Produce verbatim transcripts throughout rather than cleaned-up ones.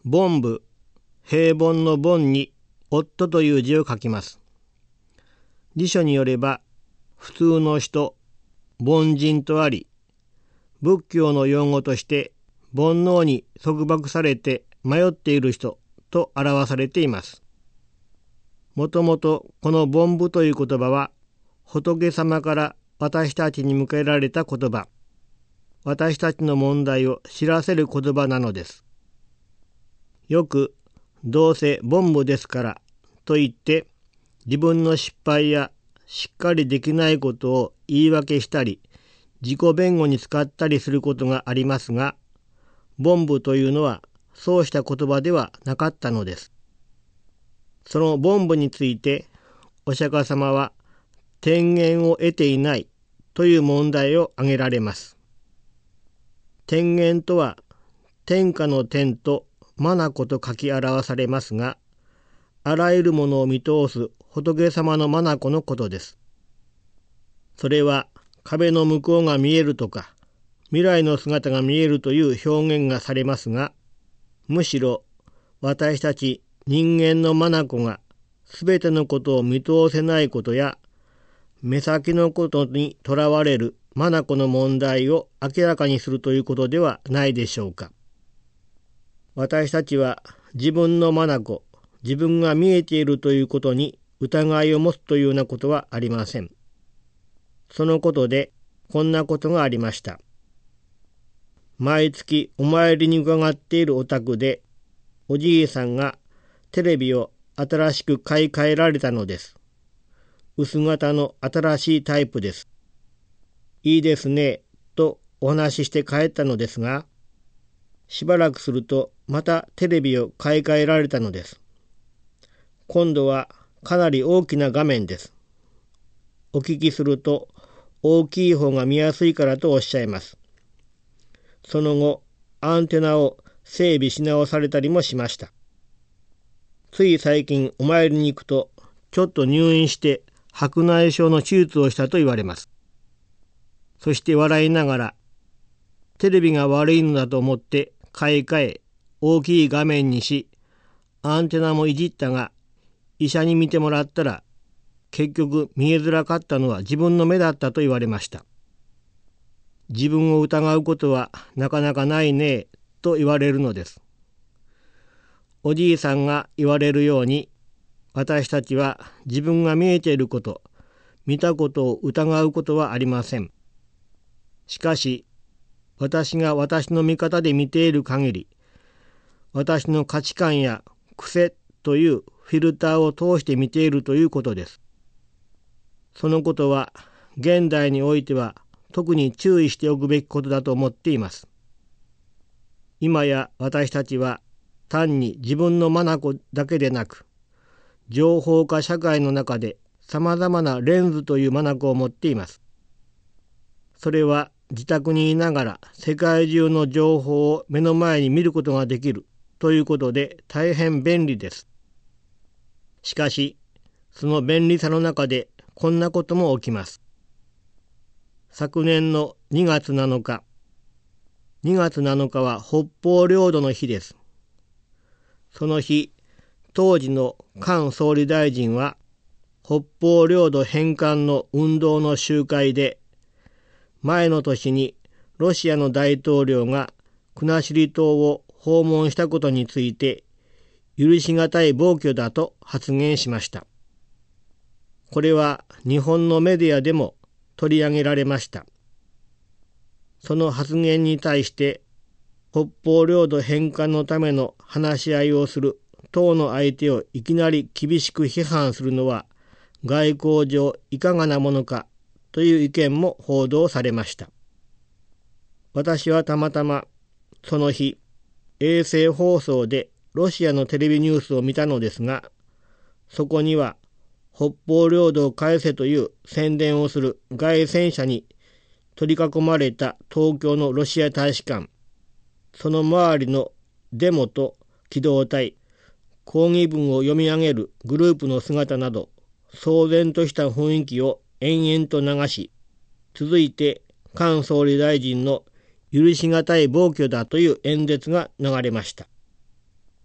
凡夫、平凡の凡に夫という字を書きます。辞書によれば、普通の人、凡人とあり、仏教の用語として煩悩に束縛されて迷っている人と表されています。もともとこの凡夫という言葉は、仏様から私たちに向けられた言葉、私たちの問題を知らせる言葉なのです。よく、どうせ凡夫ですからと言って、自分の失敗やしっかりできないことを言い訳したり、自己弁護に使ったりすることがありますが、凡夫というのはそうした言葉ではなかったのです。その凡夫について、お釈迦様は天元を得ていないという問題を挙げられます。天元とは天下の天と眼と書き表されますが、あらゆるものを見通す仏様の眼のことです。それは壁の向こうが見えるとか、未来の姿が見えるという表現がされますが、むしろ私たち人間の眼がすべてのことを見通せないことや、目先のことにとらわれる眼の問題を明らかにするということではないでしょうか。私たちは自分の眼、自分が見えているということに疑いを持つというようなことはありません。そのことでこんなことがありました。毎月お参りに伺っているお宅で、おじいさんがテレビを新しく買い替えられたのです。薄型の新しいタイプです。いいですね、とお話しして帰ったのですが、しばらくするとまたテレビを買い替えられたのです。今度はかなり大きな画面です。お聞きすると大きい方が見やすいからとおっしゃいます。その後、アンテナを整備し直されたりもしました。つい最近お参りに行くと、ちょっと入院して白内障の手術をしたと言われます。そして笑いながら、テレビが悪いのだと思って買い替え、大きい画面にし、アンテナもいじったが、医者に見てもらったら、結局見えづらかったのは自分の目だったと言われました。自分を疑うことはなかなかないねと言われるのです。おじいさんが言われるように、私たちは自分が見えていること、見たことを疑うことはありません。しかし、私が私の見方で見ている限り、私の価値観や癖というフィルターを通して見ているということです。そのことは現代においては特に注意しておくべきことだと思っています。今や私たちは単に自分の眼だけでなく、情報化社会の中でさまざまなレンズという眼を持っています。それは自宅にいながら世界中の情報を目の前に見ることができるということで大変便利です。しかし、その便利さの中でこんなことも起きます。昨年のにがつなのか、にがつなのかは北方領土の日です。その日、当時の菅総理大臣は北方領土返還の運動の集会で、前の年にロシアの大統領が国後島を訪問したことについて許しがたい暴挙だと発言しました。これは日本のメディアでも取り上げられました。その発言に対して北方領土返還のための話し合いをする党の相手をいきなり厳しく批判するのは外交上いかがなものかという意見も報道されました。私はたまたまその日、衛星放送でロシアのテレビニュースを見たのですが、そこには北方領土を返せという宣伝をする街宣車に取り囲まれた東京のロシア大使館、その周りのデモと機動隊、抗議文を読み上げるグループの姿など、騒然とした雰囲気を延々と流し、続いて菅総理大臣の許しがたい暴挙だという演説が流れました。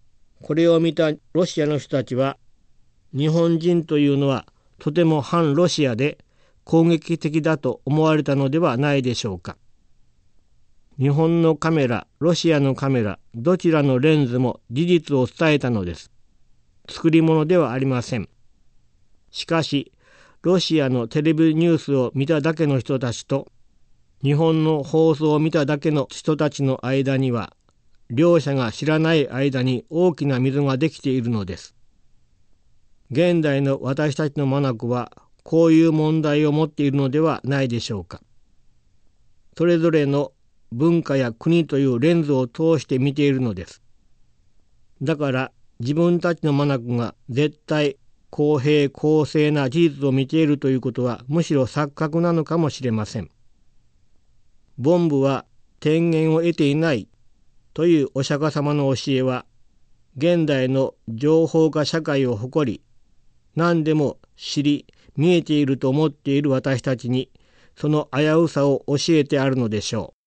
これを見たロシアの人たちは、日本人というのはとても反ロシアで攻撃的だと思われたのではないでしょうか。日本のカメラ、ロシアのカメラ、どちらのレンズも事実を伝えたのです。作り物ではありません。しかし、ロシアのテレビニュースを見ただけの人たちと、日本の放送を見ただけの人たちの間には、両者が知らない間に大きな溝ができているのです。現代の私たちの眼はこういう問題を持っているのではないでしょうか。それぞれの文化や国というレンズを通して見ているのです。だから自分たちの眼が絶対公平公正な事実を見ているということはむしろ錯覚なのかもしれません。ボンブは天元を得ていないというお釈迦様の教えは、現代の情報化社会を誇り、何でも知り見えていると思っている私たちにその危うさを教えてあるのでしょ